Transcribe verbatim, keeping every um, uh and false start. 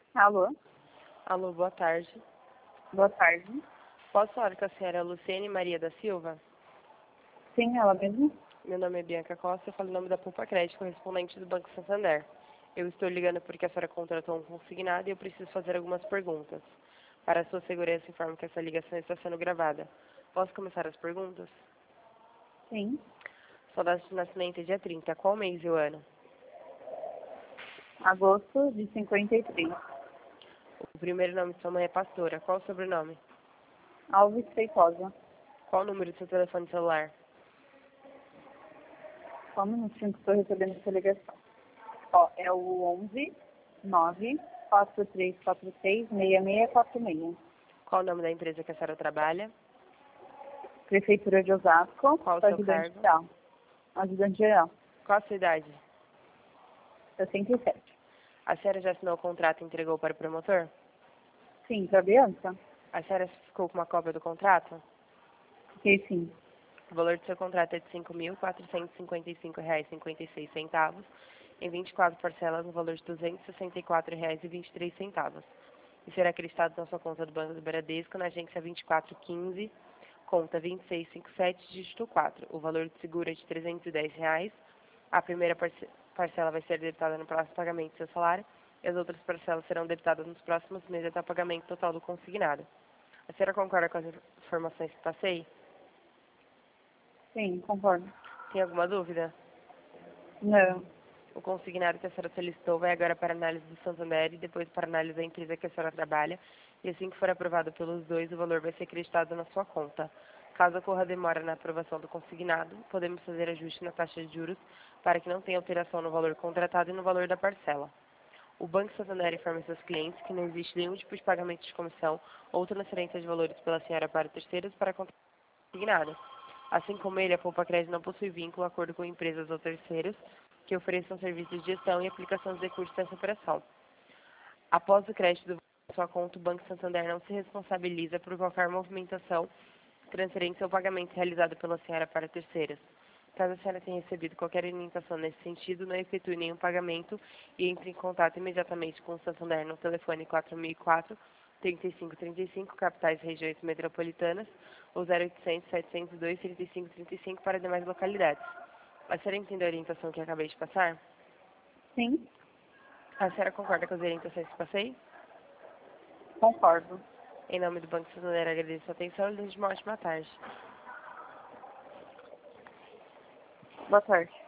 Alô, Alô, boa tarde. boa tarde. Posso falar com a senhora Luciene Maria da Silva? Sim, ela mesma? Meu nome é Bianca Costa, eu falo em nome da Poupa Crédito, correspondente do Banco Santander. Eu estou ligando porque a senhora contratou um consignado e eu preciso fazer algumas perguntas. Para a sua segurança, informo que essa ligação está sendo gravada. Posso começar as perguntas? Sim. Sua data de nascimento é dia trinta. Qual mês e o ano? Agosto de cinquenta e três. O primeiro nome de sua mãe é Pastora. Qual o sobrenome? Alves Feitosa. Qual o número do seu telefone celular? Só um minutinho que estou recebendo essa ligação. Ó, é o onze nove quatro três quatro seis seis seis quatro seis. Qual o nome da empresa que a senhora trabalha? Prefeitura de Osasco, Qual o sou seu ajudante cargo? geral. Ajudante geral, Qual a sua idade? sessenta e sete. A senhora já assinou o contrato e entregou para o promotor? Sim, para Bianca? A senhora ficou com uma cópia do contrato? Fiquei sim. O valor do seu contrato é de cinco mil quatrocentos e cinquenta e cinco reais e cinquenta e seis centavos, em vinte e quatro parcelas no valor de duzentos e sessenta e quatro reais e vinte e três centavos. E será acreditado na sua conta do Banco do Bradesco, na agência vinte e quatro quinze, conta vinte e seis cinquenta e sete, dígito quatro. O valor de seguro é de trezentos e dez reais. A primeira parce parcela vai ser debitada no próximo pagamento do seu salário, e as outras parcelas serão debitadas nos próximos meses até o pagamento total do consignado. A senhora concorda com as informações que passei? Sim, concordo. Tem alguma dúvida? Não. O consignado que a senhora solicitou vai agora para análise do Santander e depois para análise da empresa que a senhora trabalha. E assim que for aprovado pelos dois, o valor vai ser acreditado na sua conta. Caso ocorra demora na aprovação do consignado, podemos fazer ajuste na taxa de juros para que não tenha alteração no valor contratado e no valor da parcela. O Banco Santander informa seus clientes que não existe nenhum tipo de pagamento de comissão ou transferência de valores pela senhora para terceiros para consignado. Assim como ele, a Poupa Crédito não possui vínculo, acordo com empresas ou terceiros que ofereçam serviços de gestão e aplicação de recursos dessa operação. Após o crédito do sua conta, o Banco Santander não se responsabiliza por qualquer movimentação, transferência ou pagamento realizado pela senhora para terceiros. Caso a senhora tenha recebido qualquer orientação nesse sentido, não efetue nenhum pagamento e entre em contato imediatamente com o Santander no telefone quatro mil e quatro, trinta e cinco trinta e cinco, capitais e regiões metropolitanas, ou zero oitocentos, setecentos e dois, trinta e cinco trinta e cinco para demais localidades. A senhora entendeu a orientação que acabei de passar? Sim, A senhora concorda com as orientações que passei? concordo. Em nome do Banco Santander, agradeço a atenção e desejo uma ótima tarde. Boa tarde.